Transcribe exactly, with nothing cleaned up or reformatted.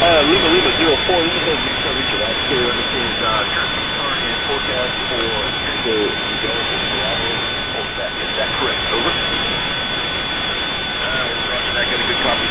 Uh, Lima Lima zero four, this is going to be some reach out here. This is uh, current and forecast for the Miguel in Colorado. Oh, that, is that correct? Over. Uh, Roger that, got a good copy